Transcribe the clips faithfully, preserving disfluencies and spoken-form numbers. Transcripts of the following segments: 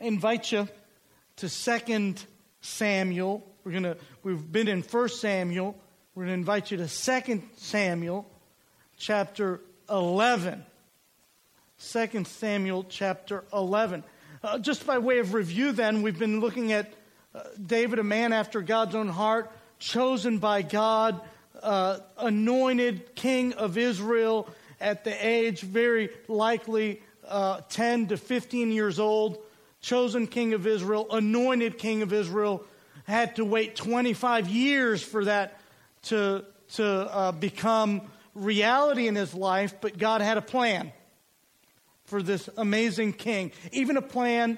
invite you to Second Samuel. We're gonna we've been in First Samuel. We're gonna invite you to Second Samuel, chapter eleven. Second Samuel, chapter eleven. Uh, just by way of review, then, we've been looking at uh, David, a man after God's own heart, chosen by God, uh, anointed king of Israel at the age very likely uh, ten to fifteen years old. Chosen king of Israel, anointed king of Israel, had to wait twenty-five years for that to, to uh, become reality in his life, but God had a plan for this amazing king. Even a plan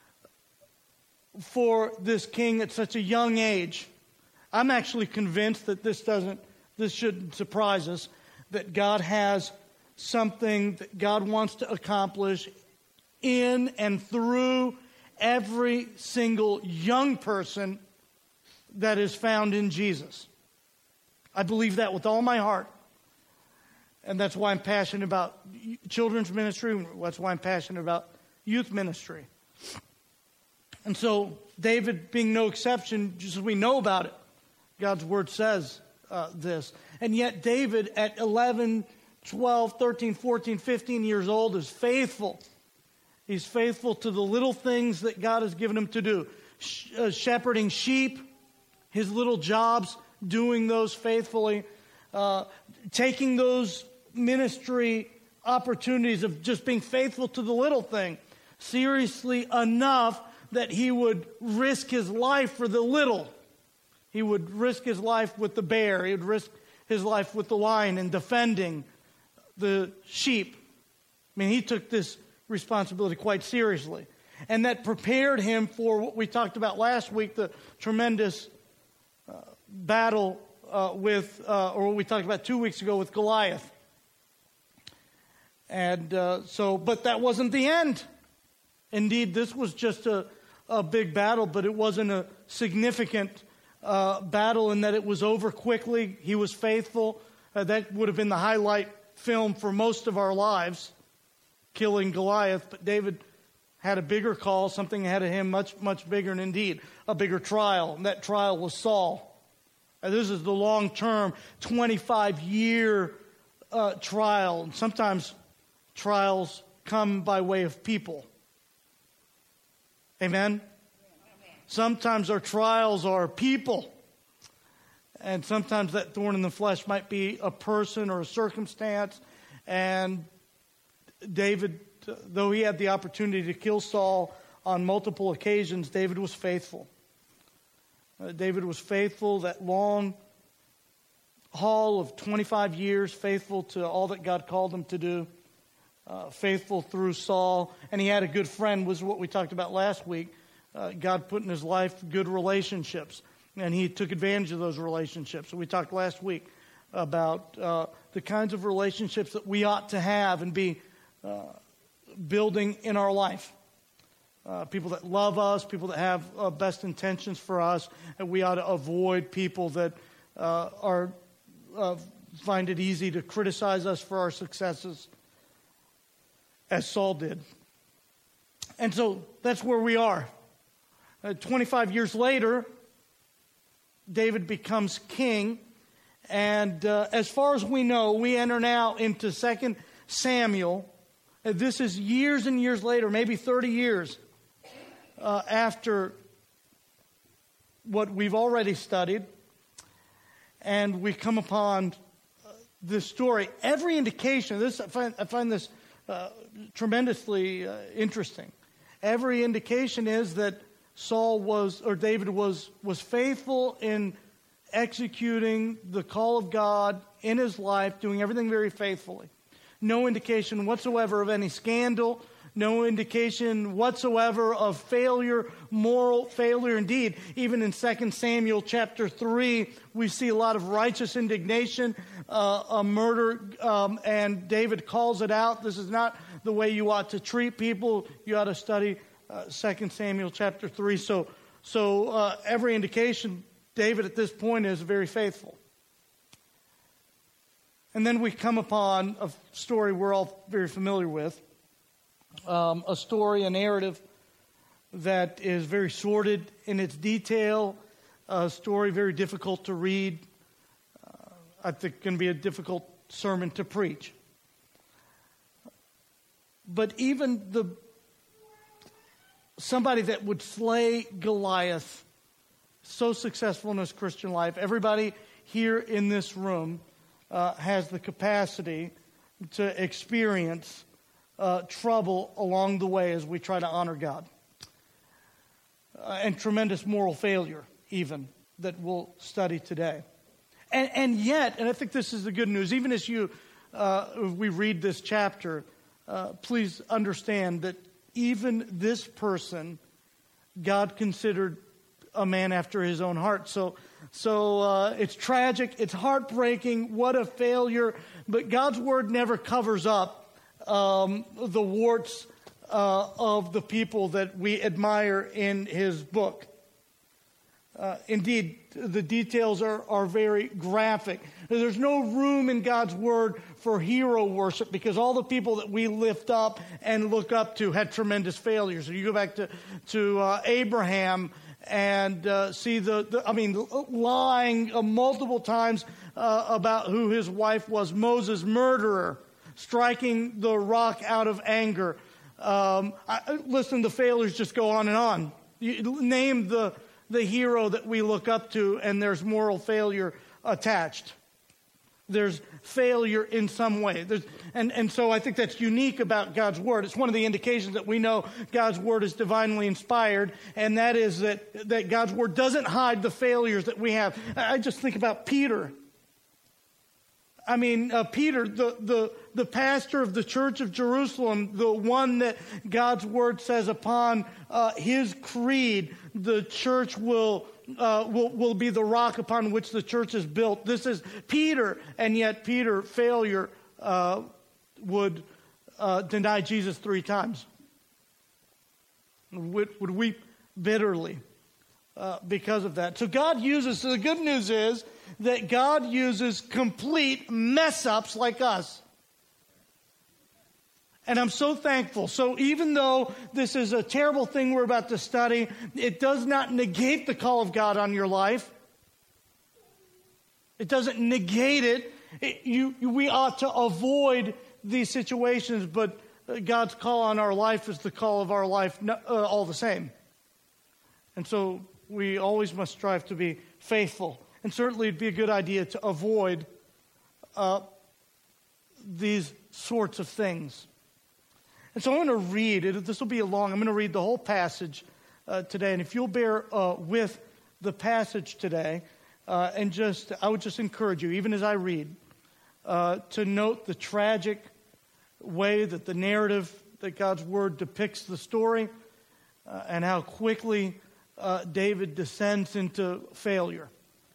for this king at such a young age. I'm actually convinced that this doesn't, this shouldn't surprise us, that God has something that God wants to accomplish in and through every single young person that is found in Jesus. I believe that with all my heart. And that's why I'm passionate about children's ministry. That's why I'm passionate about youth ministry. And so, David being no exception, just as we know about it, God's word says uh, this. And yet, David at eleven, twelve, thirteen, fourteen, fifteen years old is faithful. He's faithful to the little things that God has given him to do. Sh- uh, shepherding sheep, his little jobs, doing those faithfully. Uh, taking those ministry opportunities of just being faithful to the little thing seriously enough that he would risk his life for the little. He would risk his life with the bear. He would risk his life with the lion in defending the sheep. I mean, he took this responsibility quite seriously. And that prepared him for what we talked about last week, the tremendous uh, battle uh, with, uh, or what we talked about two weeks ago with Goliath. And uh, so, but that wasn't the end. Indeed, this was just a, a big battle, but it wasn't a significant uh, battle in that it was over quickly. He was faithful. Uh, that would have been the highlight film for most of our lives, killing Goliath. But David had a bigger call, something ahead of him much, much bigger, and indeed a bigger trial. And that trial was Saul. And this is the long-term, twenty-five year uh, trial. And sometimes trials come by way of people. Amen? Sometimes our trials are people. And sometimes that thorn in the flesh might be a person or a circumstance. And David, though he had the opportunity to kill Saul on multiple occasions, David was faithful. Uh, David was faithful that long haul of twenty-five years, faithful to all that God called him to do. Uh, faithful through Saul, and he had a good friend, was what we talked about last week. Uh, God put in his life good relationships, and he took advantage of those relationships. So we talked last week about uh, the kinds of relationships that we ought to have and be uh, building in our life. Uh, people that love us, people that have uh, best intentions for us, and we ought to avoid people that uh, are uh, find it easy to criticize us for our successes, as Saul did. And so that's where we are. Uh, twenty-five years later, David becomes king. And uh, as far as we know, we enter now into Second Samuel. Uh, this is years and years later, maybe thirty years uh, after what we've already studied. And we come upon uh, this story. Every indication, this I find, I find this uh, tremendously uh, interesting. Every indication is that Saul was, or David was, was faithful in executing the call of God in his life, doing everything very faithfully. No indication whatsoever of any scandal, no indication whatsoever of failure, moral failure. Indeed, even in Second Samuel chapter three, we see a lot of righteous indignation, uh, a murder, um, and David calls it out. This is not the way you ought to treat people. You ought to study uh, Second Samuel chapter three. So, so uh, every indication, David at this point is very faithful. And then we come upon a story we're all very familiar with. Um, a story, a narrative that is very sordid in its detail, a story very difficult to read. Uh, I think can be a difficult sermon to preach. But even the somebody that would slay Goliath, so successful in his Christian life, everybody here in this room uh, has the capacity to experience uh, trouble along the way as we try to honor God. Uh, and tremendous moral failure, even, that we'll study today. And, and yet, and I think this is the good news, even as you uh, we read this chapter, uh, please understand that even this person, God considered a man after his own heart. So, so uh, it's tragic, it's heartbreaking, what a failure, but God's word never covers up um, the warts Uh, of the people that we admire in his book. Uh, indeed, the details are, are very graphic. There's no room in God's word for hero worship because all the people that we lift up and look up to had tremendous failures. So you go back to, to uh, Abraham and uh, see the, the, I mean, lying uh, multiple times uh, about who his wife was. Moses, murderer, striking the rock out of anger. Um, I, listen, the failures just go on and on. You name the the hero that we look up to, and there's moral failure attached. There's failure in some way. There's, and, and so I think that's unique about God's Word. It's one of the indications that we know God's Word is divinely inspired, and that is that, that God's Word doesn't hide the failures that we have. I just think about Peter. I mean, uh, Peter, the, the, the pastor of the church of Jerusalem, the one that God's word says upon uh, his creed, the church will, uh, will, will be the rock upon which the church is built. This is Peter, and yet Peter, failure, uh, would uh, deny Jesus three times. Would, would weep bitterly uh, because of that. So God uses, so the good news is, that God uses complete mess-ups like us. And I'm so thankful. So even though this is a terrible thing we're about to study, it does not negate the call of God on your life. It doesn't negate it. it you, we ought to avoid these situations, but God's call on our life is the call of our life uh, all the same. And so we always must strive to be faithful. And certainly it'd be a good idea to avoid uh, these sorts of things. And so I'm going to read it. This will be a long, I'm going to read the whole passage uh, today. And if you'll bear uh, with the passage today, uh, and just, I would just encourage you, even as I read, uh, to note the tragic way that the narrative, that God's word depicts the story, uh, and how quickly uh, David descends into failure.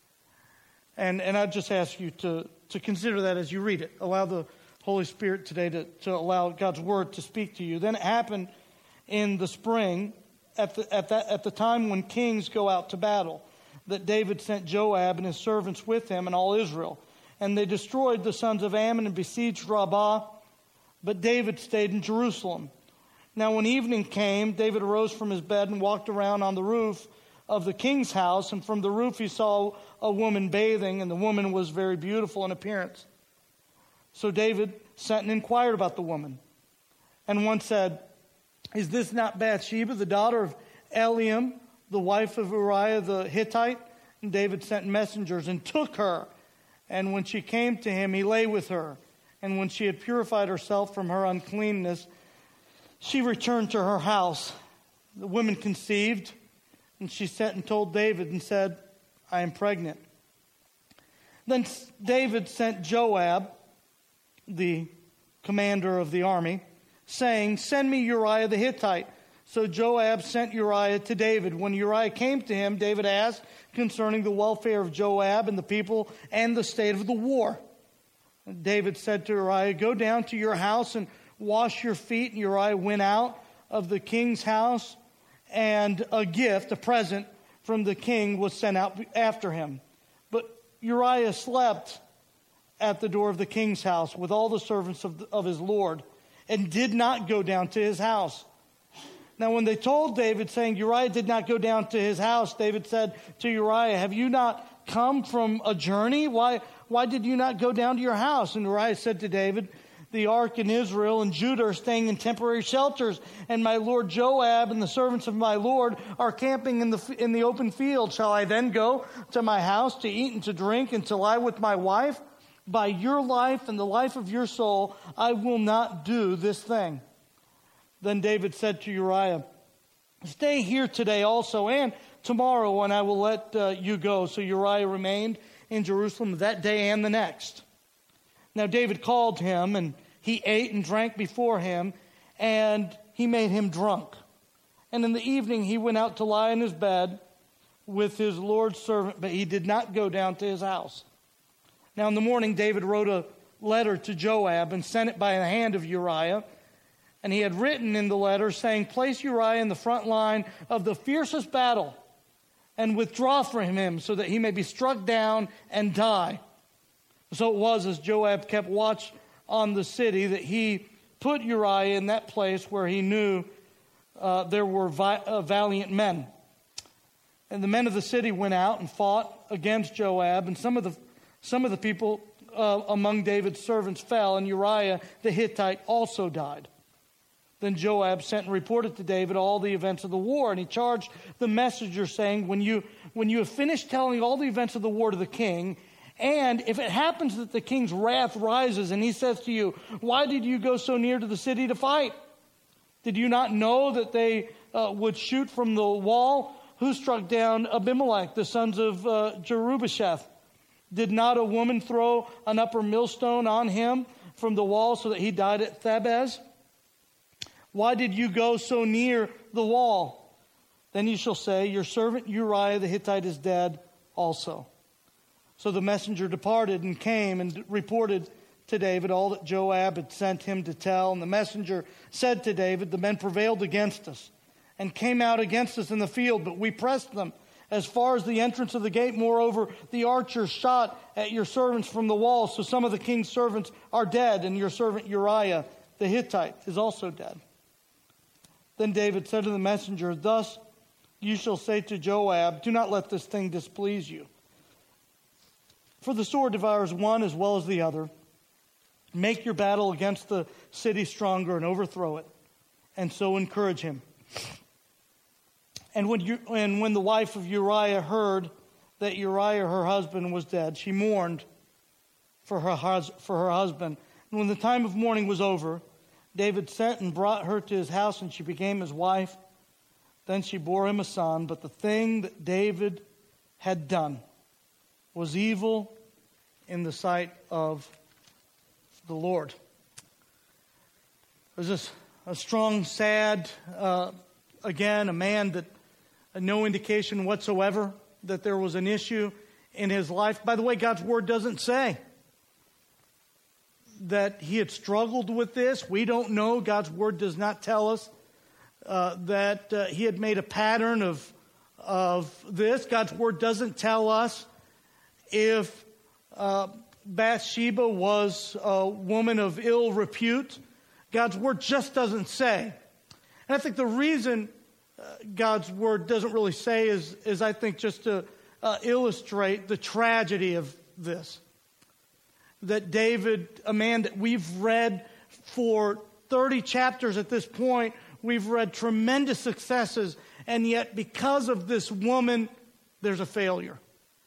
And and I just ask you to, to consider that as you read it. Allow the Holy Spirit today to, to allow God's word to speak to you. Then it happened in the spring, at the at that at the time when kings go out to battle, that David sent Joab and his servants with him and all Israel. And they destroyed the sons of Ammon and besieged Rabbah, but David stayed in Jerusalem. Now when evening came, David arose from his bed and walked around on the roof of the king's house, and from the roof he saw a woman bathing, and the woman was very beautiful in appearance. So David sent and inquired about the woman. And one said, "Is this not Bathsheba, the daughter of Eliam, the wife of Uriah the Hittite?" And David sent messengers and took her. And when she came to him, he lay with her. And when she had purified herself from her uncleanness, she returned to her house. The woman conceived, and she sent and told David and said, "I am pregnant." Then David sent Joab, the commander of the army, saying, "Send me Uriah the Hittite." So Joab sent Uriah to David. When Uriah came to him, David asked concerning the welfare of Joab and the people and the state of the war. And David said to Uriah, "Go down to your house and wash your feet." And Uriah went out of the king's house, and a gift, a present from the king, was sent out after him. But Uriah slept at the door of the king's house with all the servants of, the, of his lord, and did not go down to his house. Now when they told David, saying, Uriah did not go down to his house, David said to Uriah, have you not come from a journey? Why, why did you not go down to your house? And Uriah said to David, the ark in Israel and Judah are staying in temporary shelters, and my lord Joab and the servants of my lord are camping in the in the open field. Shall I then go to my house to eat and to drink and to lie with my wife? By your life and the life of your soul, I will not do this thing. Then David said to Uriah, stay here today also and tomorrow, and I will let uh, you go. So Uriah remained in Jerusalem that day and the next. Now David called him, and he ate and drank before him, and he made him drunk. And in the evening he went out to lie in his bed with his Lord's servant, but he did not go down to his house. Now in the morning David wrote a letter to Joab and sent it by the hand of Uriah. And he had written in the letter saying, place Uriah in the front line of the fiercest battle and withdraw from him so that he may be struck down and die. So it was, as Joab kept watch on the city, that he put Uriah in that place where he knew uh, there were vi- uh, valiant men. And the men of the city went out and fought against Joab, and some of the some of the people uh, among David's servants fell, and Uriah the Hittite also died. Then Joab sent and reported to David all the events of the war, and he charged the messenger, saying, when you when you have finished telling all the events of the war to the king, and if it happens that the king's wrath rises and he says to you, why did you go so near to the city to fight? Did you not know that they uh, would shoot from the wall? Who struck down Abimelech, the sons of uh, Jerubasheth? Did not a woman throw an upper millstone on him from the wall so that he died at Thebez? Why did you go so near the wall? Then you shall say, your servant Uriah the Hittite is dead also. So the messenger departed and came and reported to David all that Joab had sent him to tell. And the messenger said to David, the men prevailed against us and came out against us in the field, but we pressed them as far as the entrance of the gate. Moreover, the archers shot at your servants from the wall. So some of the king's servants are dead, and your servant Uriah the Hittite is also dead. Then David said to the messenger, thus you shall say to Joab, do not let this thing displease you. For the sword devours one as well as the other. Make your battle against the city stronger and overthrow it, and so encourage him. And when, you, and when the wife of Uriah heard that Uriah, her husband, was dead, she mourned for her, hus- for her husband. And when the time of mourning was over, David sent and brought her to his house, and she became his wife. Then she bore him a son. But the thing that David had done was evil in the sight of the Lord. There's this a strong, sad, uh, again, a man that had no indication whatsoever that there was an issue in his life. By the way, God's word doesn't say that he had struggled with this. We don't know. God's word does not tell us uh, that uh, he had made a pattern of of this. God's word doesn't tell us if uh, Bathsheba was a woman of ill repute. God's word just doesn't say. And I think the reason uh, God's word doesn't really say is, is I think, just to uh, illustrate the tragedy of this. That David, a man that we've read for thirty chapters at this point, we've read tremendous successes, and yet because of this woman, there's a failure.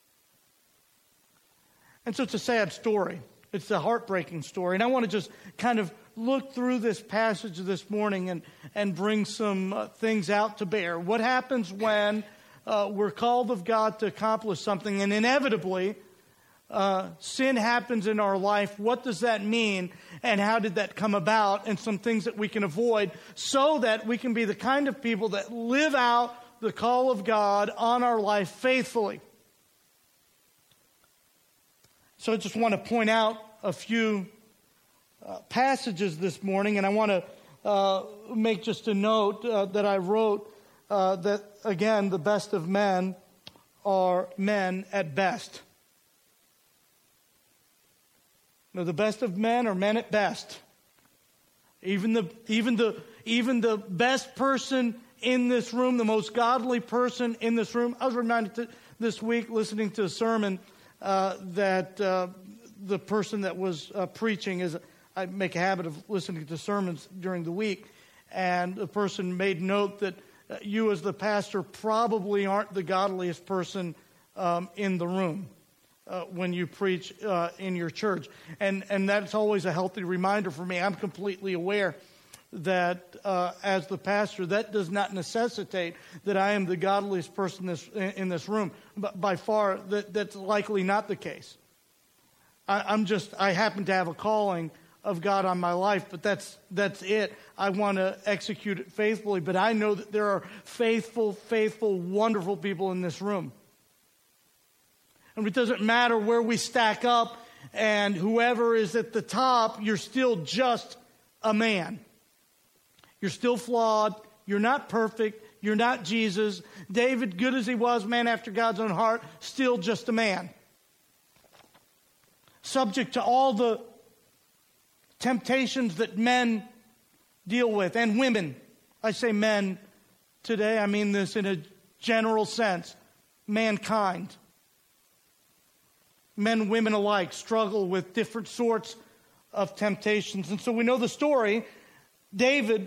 And so it's a sad story. It's a heartbreaking story. And I want to just kind of look through this passage this morning and, and bring some uh, things out to bear. What happens when uh, we're called of God to accomplish something, and inevitably uh, sin happens in our life? What does that mean, and how did that come about, and some things that we can avoid so that we can be the kind of people that live out the call of God on our life faithfully. So I just want to point out a few uh, passages this morning, and I want to uh, make just a note uh, that I wrote uh, that, again, the best of men are men at best. No, the best of men are men at best. Even the even the even the best person in this room, the most godly person in this room. I was reminded to, this week listening to a sermon uh, that uh, the person that was uh, preaching is, I make a habit of listening to sermons during the week, and the person made note that uh, you as the pastor probably aren't the godliest person um, in the room uh, when you preach uh, in your church. And, and that's always a healthy reminder for me. I'm completely aware that uh, as the pastor, that does not necessitate that I am the godliest person this, in this room. But by far, that, that's likely not the case. I, I'm just, I happen to have a calling of God on my life, but that's that's it. I want to execute it faithfully, but I know that there are faithful, faithful, wonderful people in this room. And it doesn't matter where we stack up, and whoever is at the top, you're still just a man. You're still flawed. You're not perfect. You're not Jesus. David, good as he was, man after God's own heart, still just a man. Subject to all the temptations that men deal with, and women. I say men today, I mean this in a general sense. Mankind. Men and women alike struggle with different sorts of temptations. And so we know the story. David,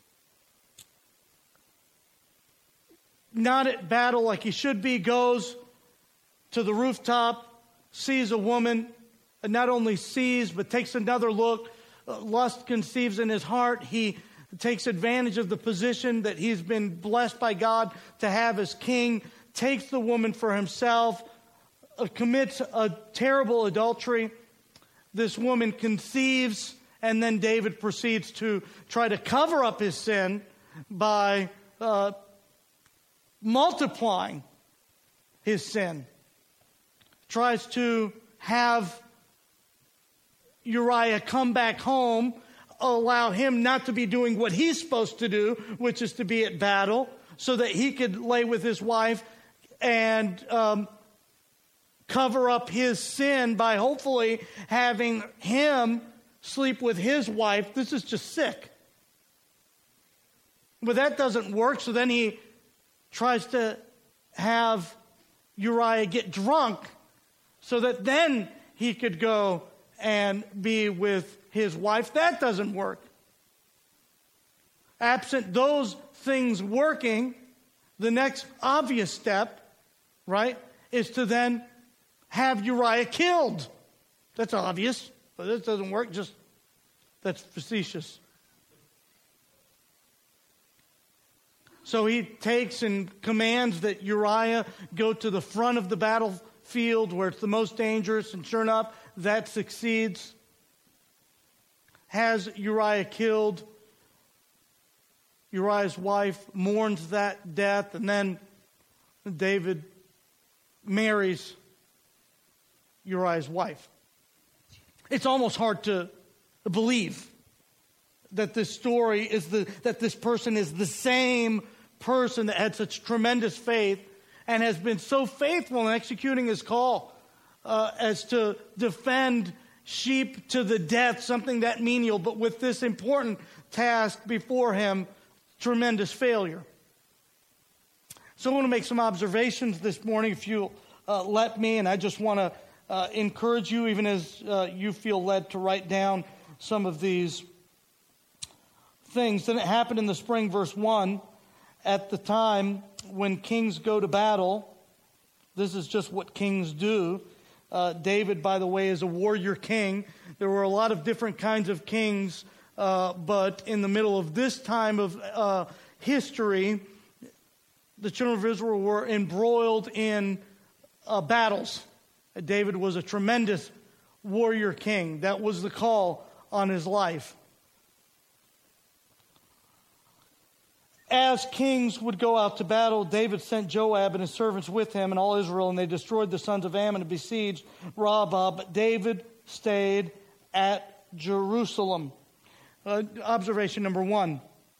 not at battle like he should be, goes to the rooftop, sees a woman, and not only sees, but takes another look. Lust conceives in his heart. He takes advantage of the position that he's been blessed by God to have as king, takes the woman for himself, uh, commits a terrible adultery. This woman conceives, and then David proceeds to try to cover up his sin by uh, multiplying his sin. Tries to have Uriah come back home, allow him not to be doing what he's supposed to do, which is to be at battle, so that he could lay with his wife and um, cover up his sin by hopefully having him sleep with his wife. This is just sick. But that doesn't work, so then he tries to have Uriah get drunk so that then he could go and be with his wife. That doesn't work. Absent those things working, the next obvious step, right, is to then have Uriah killed. That's obvious, but this doesn't work. Just, that's facetious. So he takes and commands that Uriah go to the front of the battlefield where it's the most dangerous, and sure enough, that succeeds. Has Uriah killed. Uriah's wife mourns that death, and then David marries Uriah's wife. It's almost hard to believe that this story is the that this person is the same person that had such tremendous faith and has been so faithful in executing his call uh, as to defend sheep to the death, something that menial, but with this important task before him, tremendous failure. So I want to make some observations this morning, if you'll uh, let me, and I just want to uh, encourage you, even as uh, you feel led to write down some of these things. Then it happened in the spring, verse one, at the time when kings go to battle. This is just what kings do. Uh, David, by the way, is a warrior king. There were a lot of different kinds of kings, uh, but in the middle of this time of uh, history, the children of Israel were embroiled in uh, battles. David was a tremendous warrior king. That was the call on his life. As kings would go out to battle, David sent Joab and his servants with him and all Israel, and they destroyed the sons of Ammon and besieged Rabbah. But David stayed at Jerusalem. Uh, observation number one.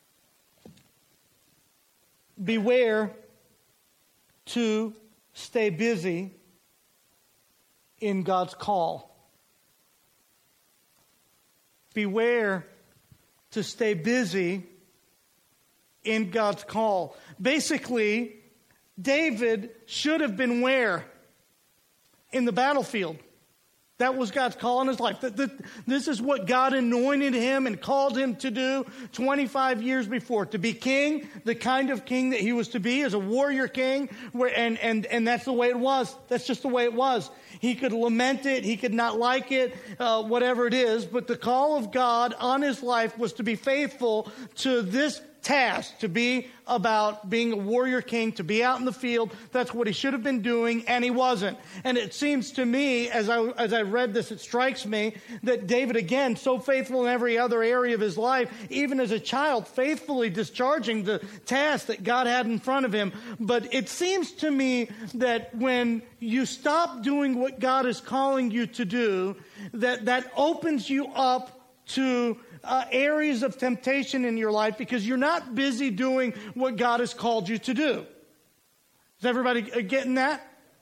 Beware to stay busy in God's call. Beware to stay busy in God's call. Basically, David should have been where? In the battlefield. That was God's call in his life. This is what God anointed him and called him to do twenty-five years before. To be king, the kind of king that he was to be, as a warrior king. And, and, and that's the way it was. That's just the way it was. He could lament it. He could not like it, uh, whatever it is. But the call of God on his life was to be faithful to this task, to be about being a warrior king, to be out in the field. That's what he should have been doing, and he wasn't. And it seems to me, as I as I read this, it strikes me that David, again, so faithful in every other area of his life, even as a child, faithfully discharging the task that God had in front of him. But it seems to me that when you stop doing what God is calling you to do, that that opens you up to Uh, areas of temptation in your life because you're not busy doing what God has called you to do. Is everybody getting that?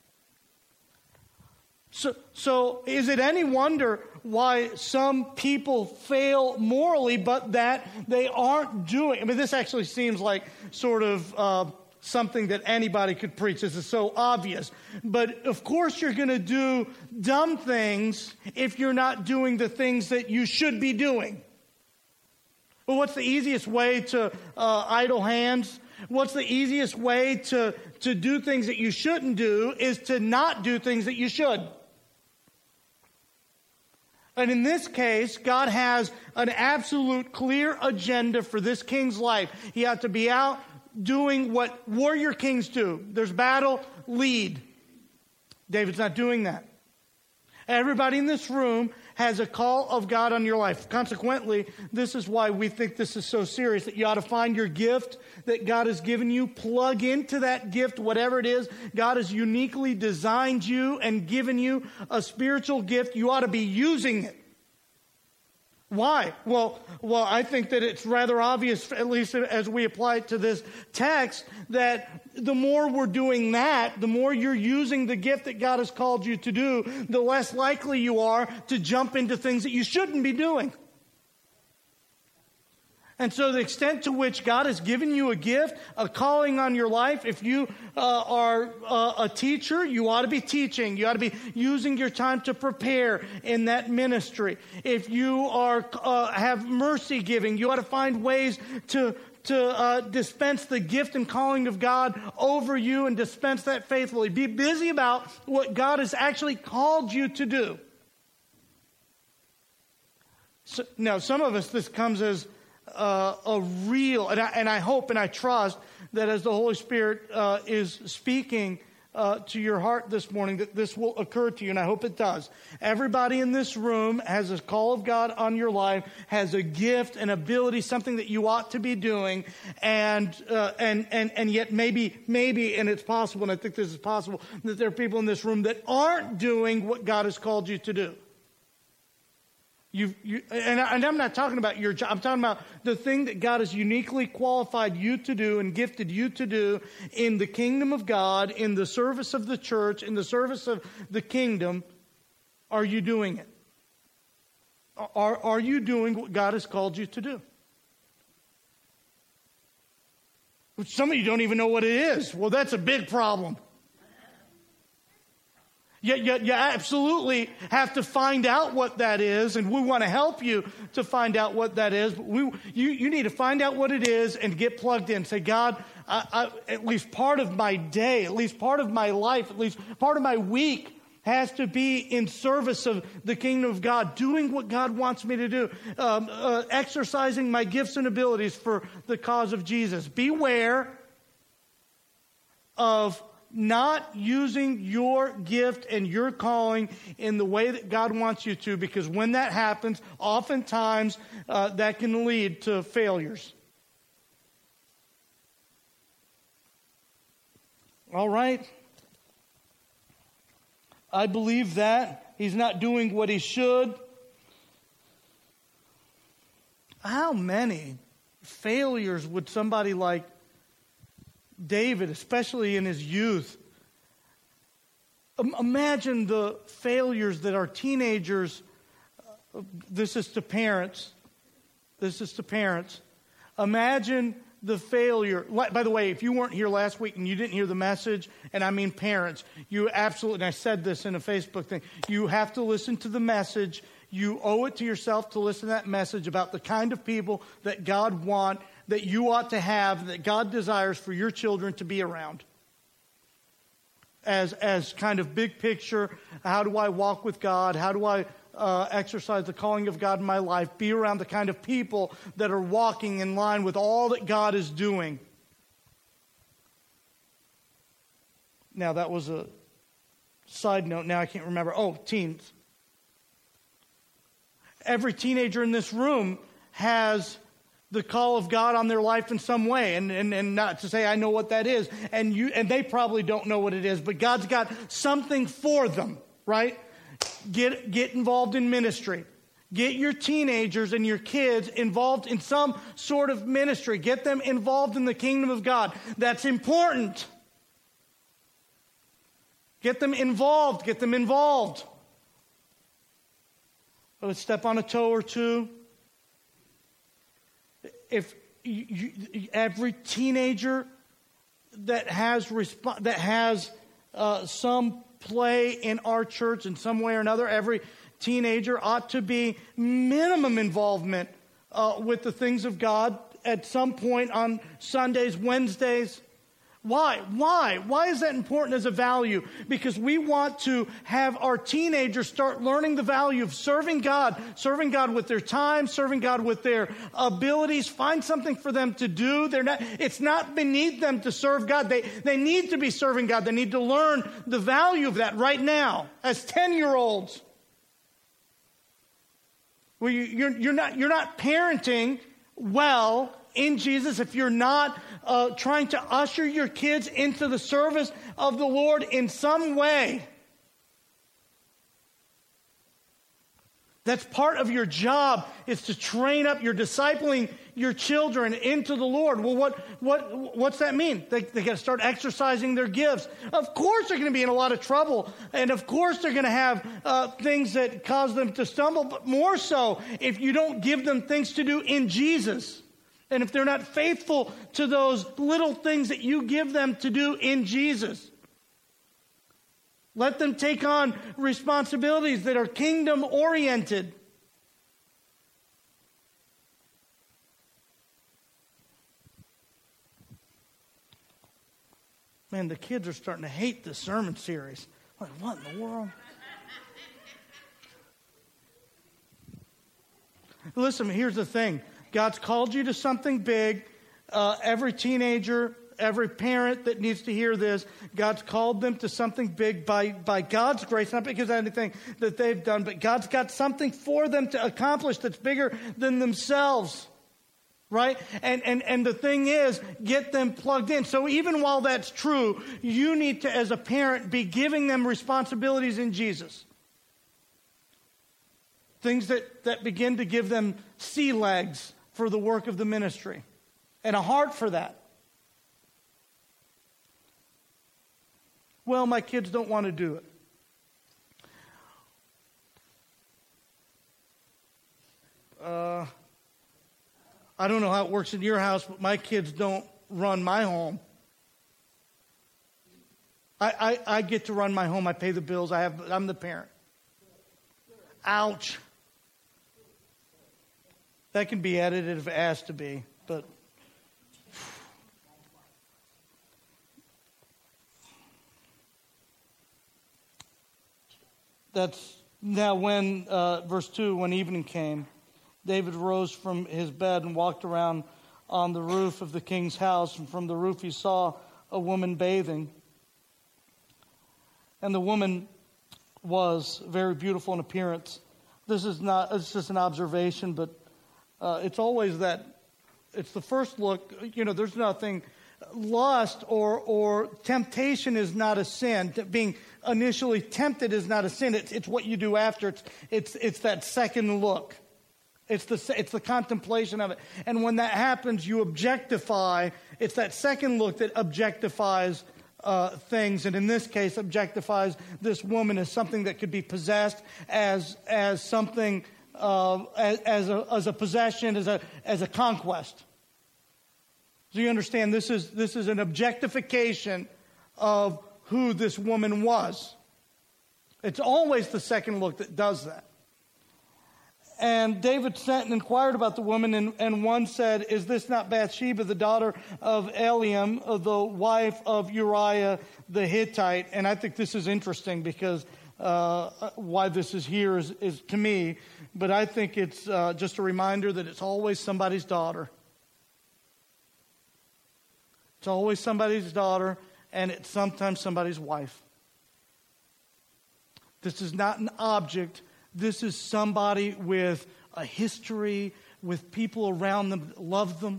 So, so is it any wonder why some people fail morally, but that they aren't doing? I mean, this actually seems like sort of uh, something that anybody could preach. This is so obvious. But of course you're going to do dumb things if you're not doing the things that you should be doing. Well, what's the easiest way to uh, idle hands? What's the easiest way to, to do things that you shouldn't do is to not do things that you should. And in this case, God has an absolute clear agenda for this king's life. He had to be out doing what warrior kings do. There's battle, lead. David's not doing that. Everybody in this room has a call of God on your life. Consequently, this is why we think this is so serious, that you ought to find your gift that God has given you, plug into that gift, whatever it is. God has uniquely designed you and given you a spiritual gift. You ought to be using it. Why? Well, well, I think that it's rather obvious, at least as we apply it to this text, that the more we're doing that, the more you're using the gift that God has called you to do, the less likely you are to jump into things that you shouldn't be doing. And so the extent to which God has given you a gift, a calling on your life, if you uh, are uh, a teacher, you ought to be teaching. You ought to be using your time to prepare in that ministry. If you are uh, have mercy giving, you ought to find ways to to uh, dispense the gift and calling of God over you and dispense that faithfully. Be busy about what God has actually called you to do. So, now, some of us, this comes as Uh, a real, and I, and I hope and I trust that as the Holy Spirit uh, is speaking uh, to your heart this morning, that this will occur to you, and I hope it does. Everybody in this room has a call of God on your life, has a gift, an ability, something that you ought to be doing, and uh, and and and yet maybe maybe, and it's possible, and I think this is possible, that there are people in this room that aren't doing what God has called you to do. You've, you, and, I, and I'm not talking about your job. I'm talking about the thing that God has uniquely qualified you to do and gifted you to do in the kingdom of God, in the service of the church, in the service of the kingdom. Are you doing it? Are, are you doing what God has called you to do? Some of you don't even know what it is. Well, that's a big problem. You, you, you absolutely have to find out what that is, and we want to help you to find out what that is. But we, you, you need to find out what it is and get plugged in. Say, God, I, I, at least part of my day, at least part of my life, at least part of my week has to be in service of the kingdom of God, doing what God wants me to do, um, uh, exercising my gifts and abilities for the cause of Jesus. Beware of not using your gift and your calling in the way that God wants you to, because when that happens, oftentimes uh, that can lead to failures. All right. I believe that. He's not doing what he should. How many failures would somebody like David, especially in his youth, imagine the failures that our teenagers, uh, this is to parents, this is to parents, imagine the failure. By the way, if you weren't here last week and you didn't hear the message, and I mean parents, you absolutely, and I said this in a Facebook thing, you have to listen to the message. You owe it to yourself to listen to that message about the kind of people that God wants, that you ought to have, that God desires for your children to be around. As, as kind of big picture, how do I walk with God? How do I uh, exercise the calling of God in my life? Be around the kind of people that are walking in line with all that God is doing. Now, that was a side note. Now I can't remember. Oh, teens. Every teenager in this room has the call of God on their life in some way. And, and, and not to say I know what that is. And you and they probably don't know what it is. But God's got something for them, right? Get, get involved in ministry. Get your teenagers and your kids involved in some sort of ministry. Get them involved in the kingdom of God. That's important. Get them involved. Get them involved. Let's step on a toe or two. If you, you, every teenager that has resp- that has uh, some play in our church in some way or another, every teenager ought to be minimum involvement uh, with the things of God at some point on Sundays, Wednesdays. Why? Why? Why is that important as a value? Because we want to have our teenagers start learning the value of serving God, serving God with their time, serving God with their abilities. Find something for them to do. They're not, it's not beneath them to serve God. They, they need to be serving God. They need to learn the value of that right now as ten-year-olds. Well, you, you're, you're not, you're not parenting well in Jesus if you're not uh, trying to usher your kids into the service of the Lord in some way. That's part of your job, is to train up, you're discipling your children into the Lord. Well, what what what's that mean? They, they got to start exercising their gifts. Of course they're going to be in a lot of trouble. And of course they're going to have uh, things that cause them to stumble. But more so if you don't give them things to do in Jesus. And if they're not faithful to those little things that you give them to do in Jesus. Let them take on responsibilities that are kingdom-oriented. Man, the kids are starting to hate this sermon series. Like, what in the world? Listen, here's the thing. God's called you to something big. Uh, every teenager, every parent that needs to hear this, God's called them to something big by, by God's grace, not because of anything that they've done, but God's got something for them to accomplish that's bigger than themselves, right? And, and, and the thing is, get them plugged in. So even while that's true, you need to, as a parent, be giving them responsibilities in Jesus. Things that, that begin to give them sea legs for the work of the ministry and a heart for that. Well, my kids don't want to do it. Uh, I don't know how it works in your house, but my kids don't run my home. I, I, I get to run my home. I pay the bills. I have. I'm the parent. Ouch. That can be edited if it has to be, but that's now when, uh, verse two, when evening came, David rose from his bed and walked around on the roof of the king's house, and from the roof he saw a woman bathing. And the woman was very beautiful in appearance. This is not, it's just an observation, but Uh, it's always that, it's the first look, you know, there's nothing, lust or or temptation is not a sin. Being initially tempted is not a sin. It's, it's what you do after. It's, it's, it's that second look. It's the, it's the contemplation of it. And when that happens, you objectify. It's that second look that objectifies uh, things. And in this case, objectifies this woman as something that could be possessed, as as something Uh, as, as, a, as a possession, as a as a conquest. So you understand this is this is an objectification of who this woman was. It's always the second look that does that. And David sent and inquired about the woman, and, and one said, "Is this not Bathsheba, the daughter of Eliam, the wife of Uriah the Hittite?" And I think this is interesting because uh, why this is here is, is to me, but I think it's uh, just a reminder that it's always somebody's daughter. It's always somebody's daughter, and it's sometimes somebody's wife. This is not an object. This is somebody with a history, with people around them that love them.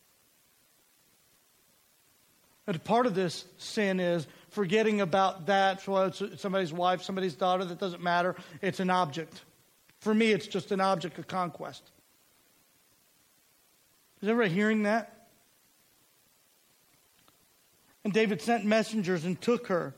And part of this sin is forgetting about that. So it's somebody's wife, somebody's daughter, that doesn't matter. It's an object. For me, it's just an object of conquest. Is everybody hearing that? And David sent messengers and took her.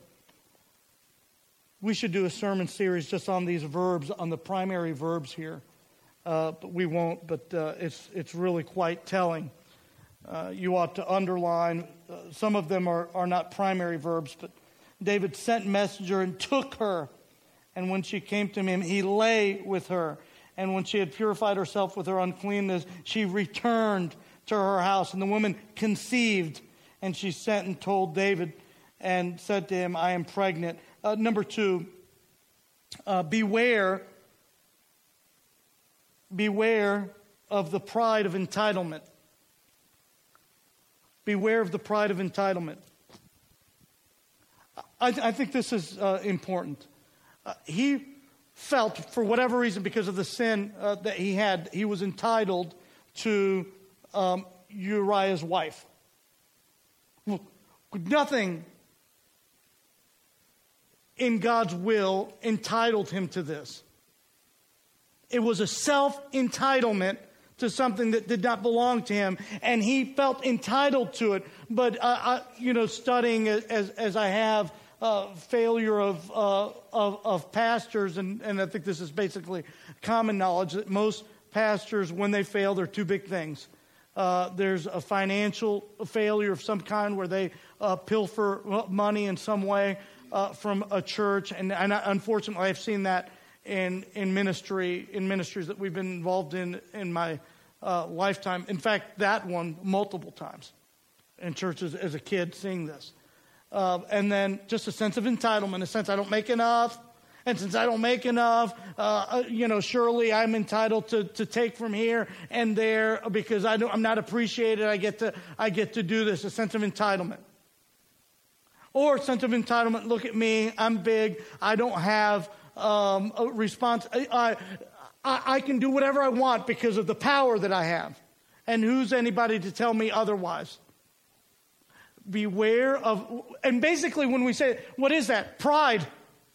We should do a sermon series just on these verbs, on the primary verbs here. Uh, but we won't, but uh, it's it's really quite telling. Uh, you ought to underline, uh, some of them are, are not primary verbs, but David sent messenger and took her. And when she came to him, he lay with her. And when she had purified herself with her uncleanness, she returned to her house. And the woman conceived, and she sent and told David and said to him, "I am pregnant." Uh, number two, uh, beware, beware of the pride of entitlement. Beware of the pride of entitlement. I, th- I think this is uh, important. Uh, he felt, for whatever reason, because of the sin uh, that he had, he was entitled to um, Uriah's wife. Nothing in God's will entitled him to this. It was a self-entitlement to something that did not belong to him, and he felt entitled to it. But uh, I, you know, studying as as I have uh, failure of, uh, of of pastors, and and I think this is basically common knowledge that most pastors, when they fail, there are two big things. Uh, there's a financial failure of some kind where they uh, pilfer money in some way uh, from a church, and, and unfortunately, I've seen that in in ministry in ministries that we've been involved in in my uh, lifetime. In fact, that one multiple times in churches as a kid, seeing this, uh, and then just a sense of entitlement, a sense I don't make enough. And since I don't make enough, uh, you know, surely I'm entitled to, to take from here and there because I don't, I'm not appreciated. I get to I get to do this. A sense of entitlement, or a sense of entitlement. Look at me. I'm big. I don't have um, a response. I, I I can do whatever I want because of the power that I have. And who's anybody to tell me otherwise? Beware of. And basically, when we say, what is that? Pride.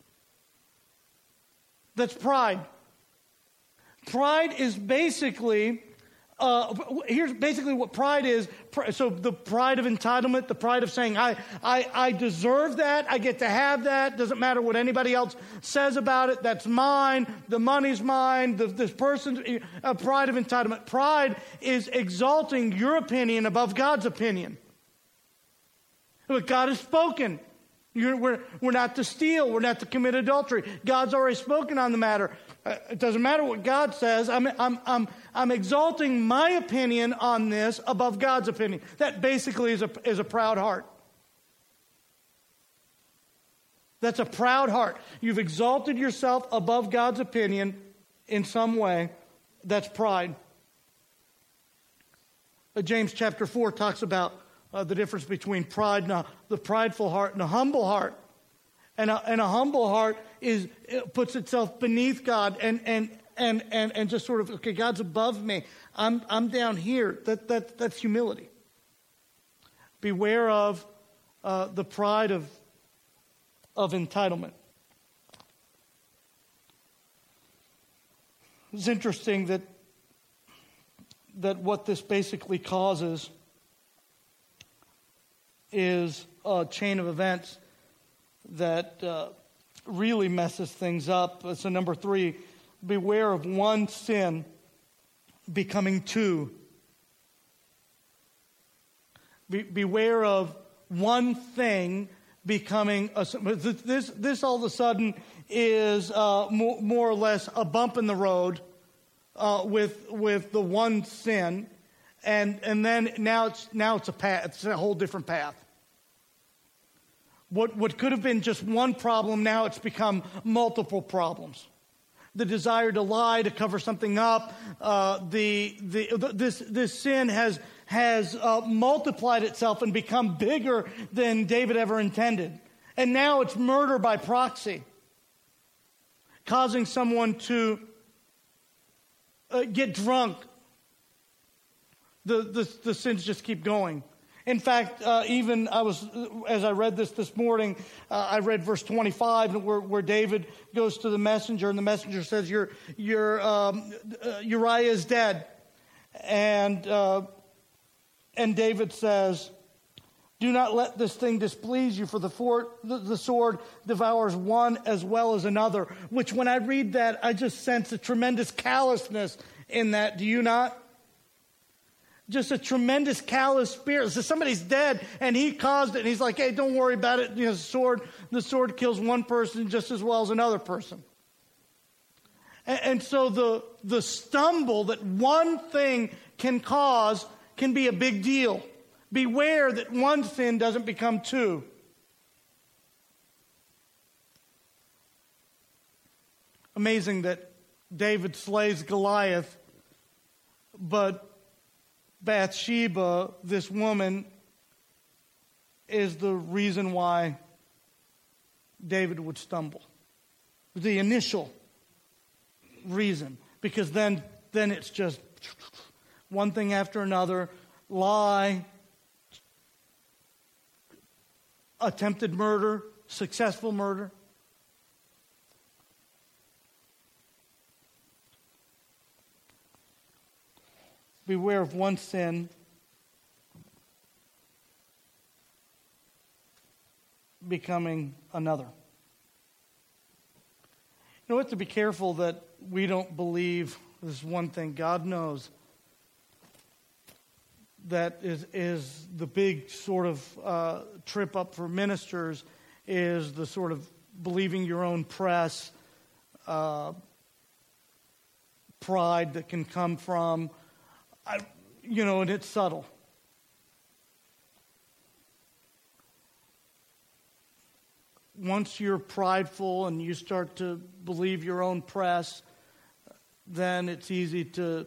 That's pride. Pride is basically, uh, here's basically what pride is. So the pride of entitlement, the pride of saying, I, I, I deserve that, I get to have that, doesn't matter what anybody else says about it, that's mine, the money's mine, the, this person's, uh, pride of entitlement. Pride is exalting your opinion above God's opinion. But God has spoken. You're, we're, we're not to steal. We're not to commit adultery. God's already spoken on the matter. Uh, it doesn't matter what God says. I'm, I'm, I'm, I'm exalting my opinion on this above God's opinion. That basically is a, is a proud heart. That's a proud heart. You've exalted yourself above God's opinion in some way. That's pride. Uh, James chapter four talks about Uh, the difference between pride and a, the prideful heart and a humble heart. And a, and a humble heart is it puts itself beneath God and and and and and just sort of, okay, God's above me. I'm I'm down here. That that that's humility. Beware of uh, the pride of of entitlement. It's interesting that that what this basically causes is a chain of events that uh, really messes things up. So number three, beware of one sin becoming two. Be, beware of one thing becoming a, this. This all of a sudden is uh, more, more or less a bump in the road uh, with with the one sin, and and then now it's now it's a path. It's a whole different path. What what could have been just one problem, now it's become multiple problems. The desire to lie, to cover something up, uh, the the this this sin has has uh, multiplied itself and become bigger than David ever intended, and now it's murder by proxy, causing someone to uh, get drunk. The, the the sins just keep going. In fact, uh, even I was, as I read this this morning, uh, I read verse twenty-five, where, where David goes to the messenger, and the messenger says, "Your your um, uh, Uriah is dead," and uh, and David says, "Do not let this thing displease you, for the, for the the sword devours one as well as another." Which, when I read that, I just sense a tremendous callousness in that. Do you not? Just a tremendous callous spirit. So somebody's dead, and he caused it, and he's like, "Hey, don't worry about it. You know, the sword, the sword kills one person just as well as another person." And, and so the the stumble that one thing can cause can be a big deal. Beware that one sin doesn't become two. Amazing that David slays Goliath, but Bathsheba, this woman, is the reason why David would stumble. The initial reason. Because then, then it's just one thing after another. Lie, attempted murder, successful murder. Beware of one sin becoming another. You know, we have to be careful that we don't believe this one thing. God knows that is is the big sort of uh, trip up for ministers, is the sort of believing your own press, uh, pride that can come from, I, you know, and it's subtle. Once you're prideful and you start to believe your own press, then it's easy to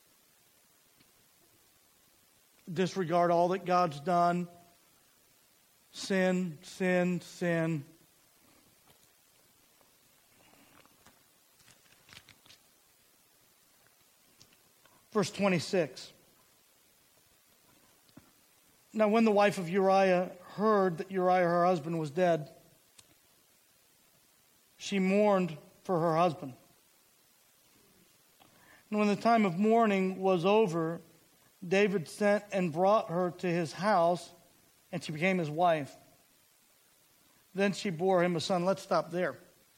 disregard all that God's done. Sin, sin, sin. Verse twenty-six. Now when the wife of Uriah heard that Uriah, her husband, was dead, she mourned for her husband. And when the time of mourning was over, David sent and brought her to his house, and she became his wife. Then she bore him a son. Let's stop there.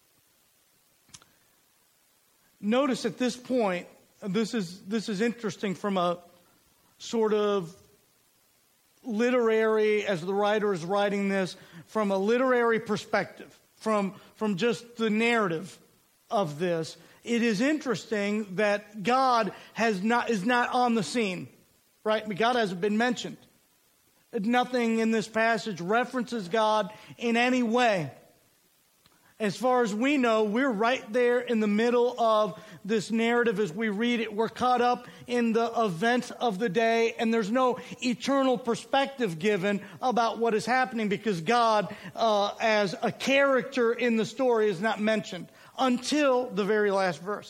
Notice at this point, this is this is interesting from a sort of literary, as the writer is writing this, from a literary perspective, from, from just the narrative of this. It is interesting that God has not is not on the scene, right? God hasn't been mentioned. Nothing in this passage references God in any way. As far as we know, we're right there in the middle of this narrative as we read it. We're caught up in the events of the day, and there's no eternal perspective given about what is happening because God, uh, as a character in the story, is not mentioned until the very last verse.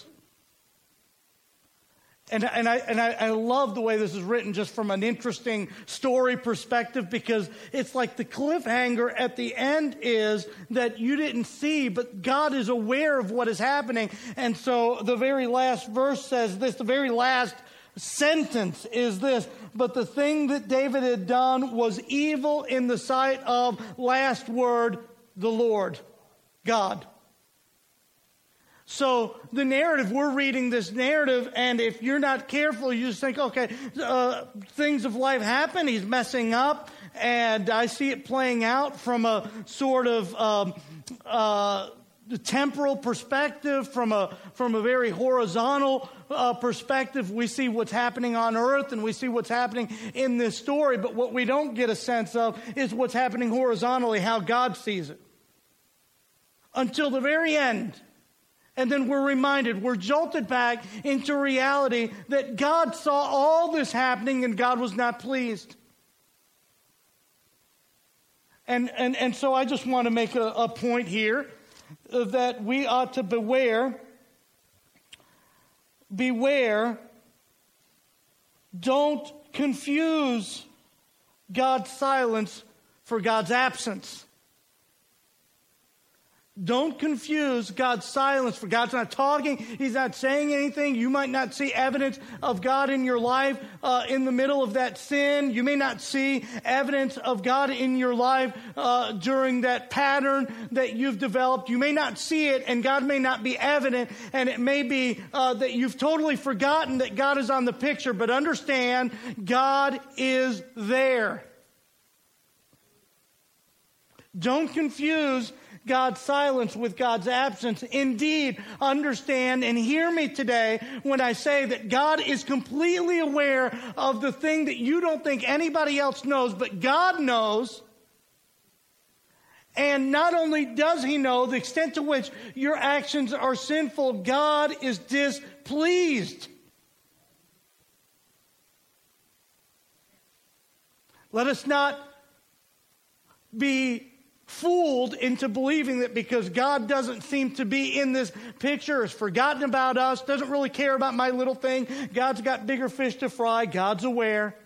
And, and, I, and I, I love the way this is written just from an interesting story perspective, because it's like the cliffhanger at the end is that you didn't see, but God is aware of what is happening. And so the very last verse says this, the very last sentence is this: but the thing that David had done was evil in the sight of, last word, the Lord, God. So the narrative, we're reading this narrative, and if you're not careful, you just think, okay, uh, things of life happen, he's messing up, and I see it playing out from a sort of um, uh, temporal perspective, from a from a very horizontal uh, perspective. We see what's happening on earth, and we see what's happening in this story, but what we don't get a sense of is what's happening horizontally, how God sees it. Until the very end. And then we're reminded, we're jolted back into reality that God saw all this happening and God was not pleased. And and, and so I just want to make a, a point here that we ought to beware, beware, don't confuse God's silence for God's absence. Don't confuse God's silence for God's not talking. He's not saying anything. You might not see evidence of God in your life uh, in the middle of that sin. You may not see evidence of God in your life uh, during that pattern that you've developed. You may not see it, and God may not be evident, and it may be uh, that you've totally forgotten that God is on the picture. But understand, God is there. Don't confuse God's silence with God's absence. Indeed, understand and hear me today when I say that God is completely aware of the thing that you don't think anybody else knows, but God knows. And not only does He know the extent to which your actions are sinful, God is displeased. Let us not be fooled into believing that because God doesn't seem to be in this picture, has forgotten about us, doesn't really care about my little thing, God's got bigger fish to fry. God's aware.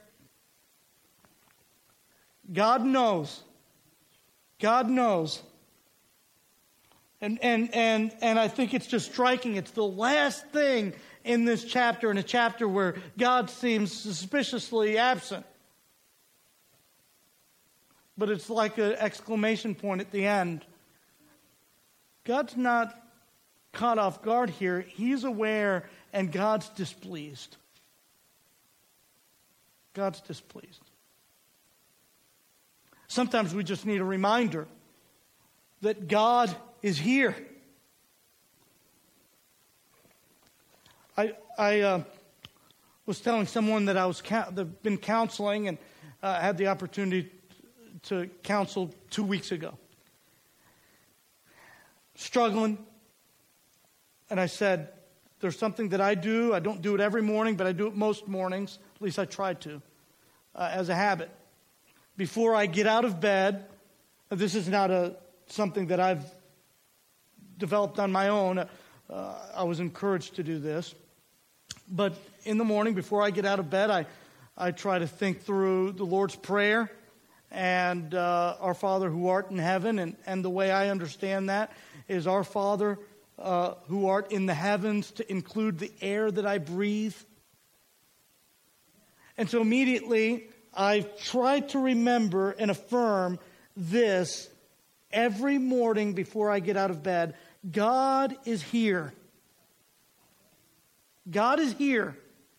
God knows. God knows. And and and and I think it's just striking. It's the last thing in this chapter, in a chapter where God seems suspiciously absent. But it's like an exclamation point at the end. God's not caught off guard here. He's aware, and God's displeased. God's displeased. Sometimes we just need a reminder that God is here. I I uh, was telling someone that I was that been counseling and uh, had the opportunity to counsel two weeks ago. Struggling. And I said, there's something that I do. I don't do it every morning, but I do it most mornings. At least I try to, uh, as a habit. Before I get out of bed, this is not a something that I've developed on my own. Uh, I was encouraged to do this. But in the morning, before I get out of bed, I, I try to think through the Lord's Prayer and uh, our Father who art in heaven. And, and the way I understand that is our Father uh, who art in the heavens, to include the air that I breathe. And so immediately I try to remember and affirm this every morning before I get out of bed. God is here. God is here.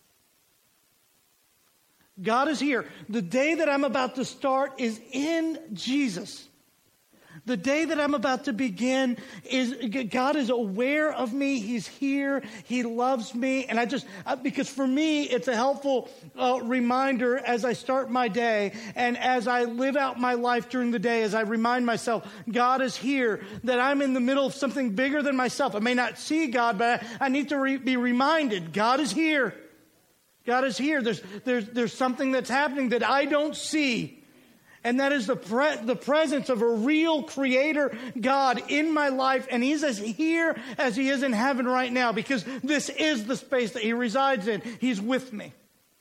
God is here. The day that I'm about to start is in Jesus. The day that I'm about to begin is, God is aware of me. He's here. He loves me. And I just, because for me, it's a helpful uh, reminder as I start my day and as I live out my life during the day, as I remind myself, God is here, that I'm in the middle of something bigger than myself. I may not see God, but I, I need to re- be reminded, God is here. God is here. There's, there's, there's something that's happening that I don't see. And that is the pre- the presence of a real creator God in my life. And He's as here as He is in heaven right now, because this is the space that He resides in. He's with me.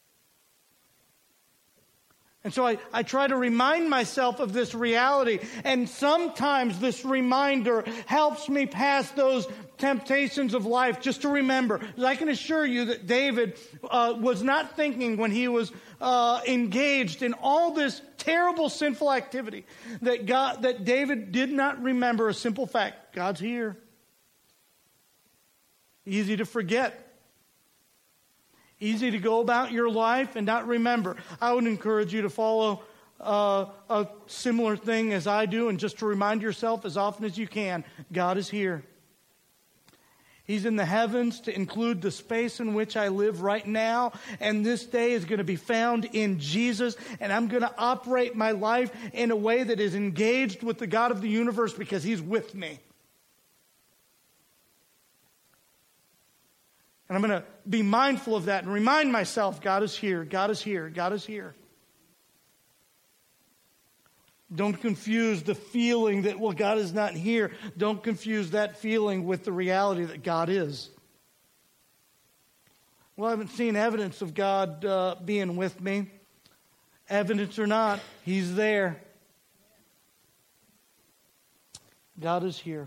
And so I, I try to remind myself of this reality. And sometimes this reminder helps me pass those temptations of life, just to remember. I can assure you that David uh, was not thinking when he was uh, engaged in all this terrible sinful activity, that God, that David did not remember a simple fact. God's here. Easy to forget. Easy to go about your life and not remember. I would encourage you to follow uh, a similar thing as I do, and just to remind yourself as often as you can, God is here. He's in the heavens to include the space in which I live right now. And this day is going to be found in Jesus. And I'm going to operate my life in a way that is engaged with the God of the universe because He's with me. And I'm going to be mindful of that and remind myself, God is here, God is here, God is here. Don't confuse the feeling that, well, God is not here. Don't confuse that feeling with the reality that God is. Well, I haven't seen evidence of God uh, being with me. Evidence or not, He's there. God is here.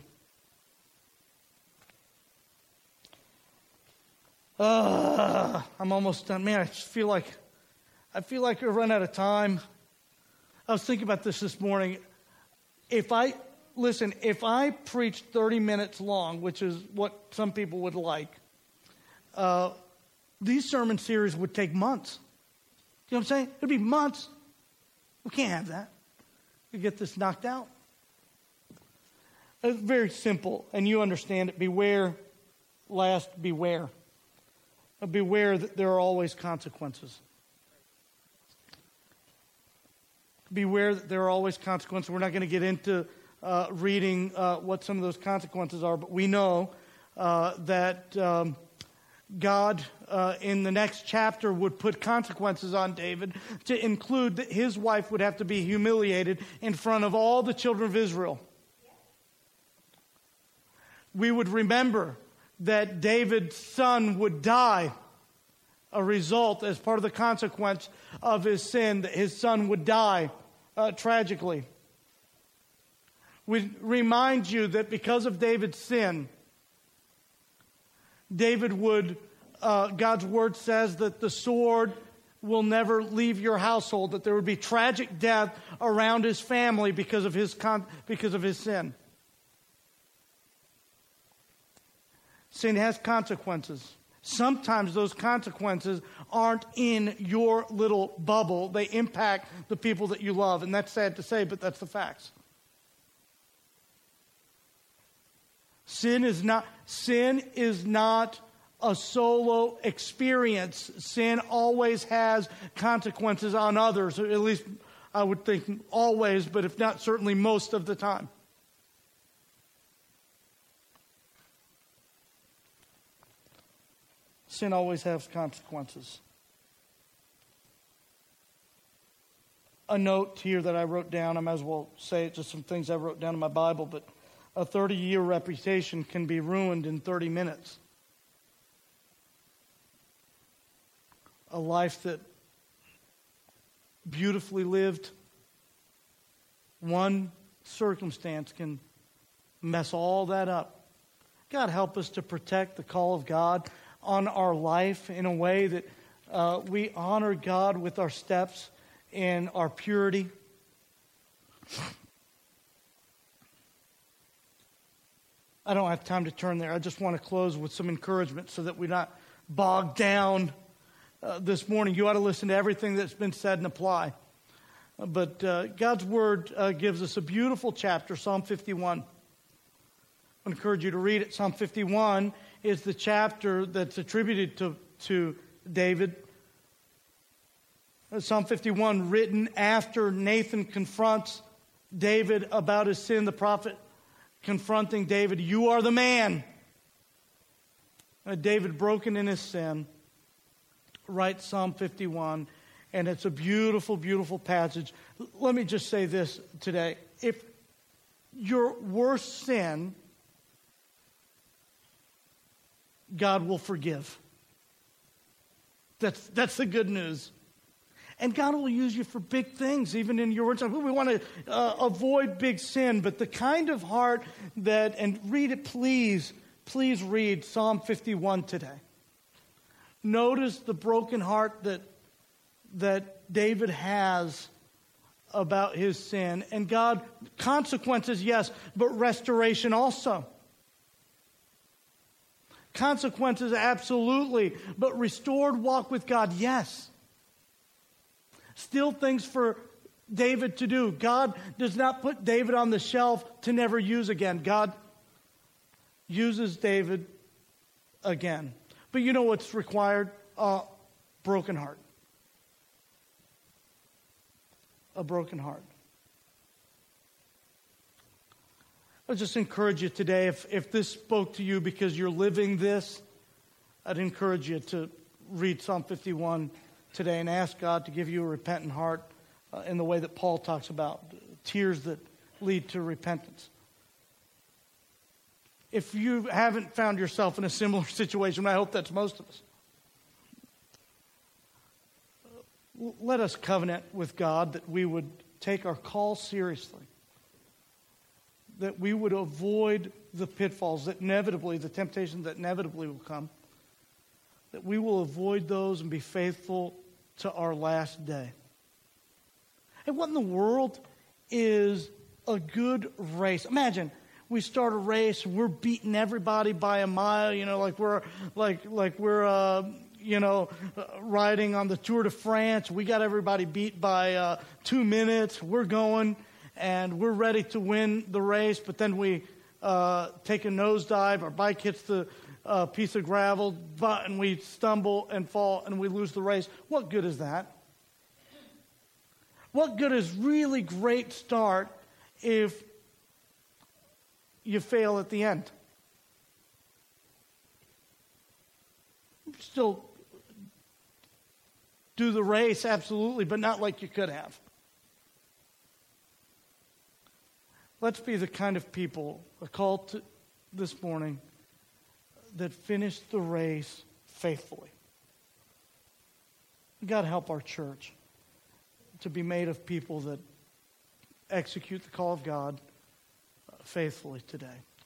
Uh, I'm almost done. Man, I just feel like I feel like I've run out of time. I was thinking about this this morning. If I, listen, if I preached thirty minutes long, which is what some people would like, uh, these sermon series would take months. You know what I'm saying? It'd be months. We can't have that. We get this knocked out. It's very simple, and you understand it. Beware, last, beware. Beware that there are always consequences. Beware that there are always consequences. We're not going to get into uh, reading uh, what some of those consequences are, but we know uh, that um, God uh, in the next chapter would put consequences on David to include that his wife would have to be humiliated in front of all the children of Israel. We would remember that David's son would die, a result as part of the consequence of his sin, that his son would die uh, tragically. We remind you that because of David's sin, David would, uh, God's word says that the sword will never leave your household, that there would be tragic death around his family because of his con- because of his sin. Sin has consequences. Sometimes those consequences aren't in your little bubble. They impact the people that you love. And that's sad to say, but that's the facts. Sin is not, sin is not a solo experience. Sin always has consequences on others. Or at least I would think always, but if not, certainly most of the time. Sin always has consequences. A note here that I wrote down, I might as well say it, just some things I wrote down in my Bible, but a thirty-year reputation can be ruined in thirty minutes. A life that beautifully lived, one circumstance can mess all that up. God help us to protect the call of God on our life in a way that uh, we honor God with our steps and our purity. I don't have time to turn there. I just want to close with some encouragement so that we're not bogged down uh, this morning. You ought to listen to everything that's been said and apply. Uh, but uh, God's Word uh, gives us a beautiful chapter, Psalm fifty-one. I encourage you to read it. Psalm fifty-one is the chapter that's attributed to, to David. Psalm fifty-one, written after Nathan confronts David about his sin. The prophet confronting David, you are the man. Uh, David, broken in his sin, writes Psalm fifty-one, and it's a beautiful, beautiful passage. L- let me just say this today. If your worst sin, God will forgive. That's, that's the good news. And God will use you for big things, even in your words. We want to uh, avoid big sin, but the kind of heart that, and read it, please, please read Psalm fifty-one today. Notice the broken heart that, that David has about his sin. And God, consequences, yes, but restoration also. Consequences, absolutely. But restored walk with God, yes. Still things for David to do. God does not put David on the shelf to never use again. God uses David again. But you know what's required? A broken heart. A broken heart. I'll just encourage you today, if, if this spoke to you because you're living this, I'd encourage you to read Psalm fifty-one today and ask God to give you a repentant heart uh, in the way that Paul talks about, tears that lead to repentance. If you haven't found yourself in a similar situation, I hope that's most of us, let us covenant with God that we would take our call seriously, that we would avoid the pitfalls that inevitably, the temptations that inevitably will come, that we will avoid those and be faithful to our last day. And what in the world is a good race? Imagine we start a race and we're beating everybody by a mile, you know, like we're like like we're uh, you know uh, riding on the Tour de France. We got everybody beat by uh, two minutes. We're going and we're ready to win the race, but then we uh, take a nosedive. Our bike hits the uh, piece of gravel, but and we stumble and fall and we lose the race. What good is that? What good is really great start if you fail at the end? Still do the race, absolutely, but not like you could have. Let's be the kind of people, a call to this morning, that finish the race faithfully. God help our church to be made of people that execute the call of God faithfully today.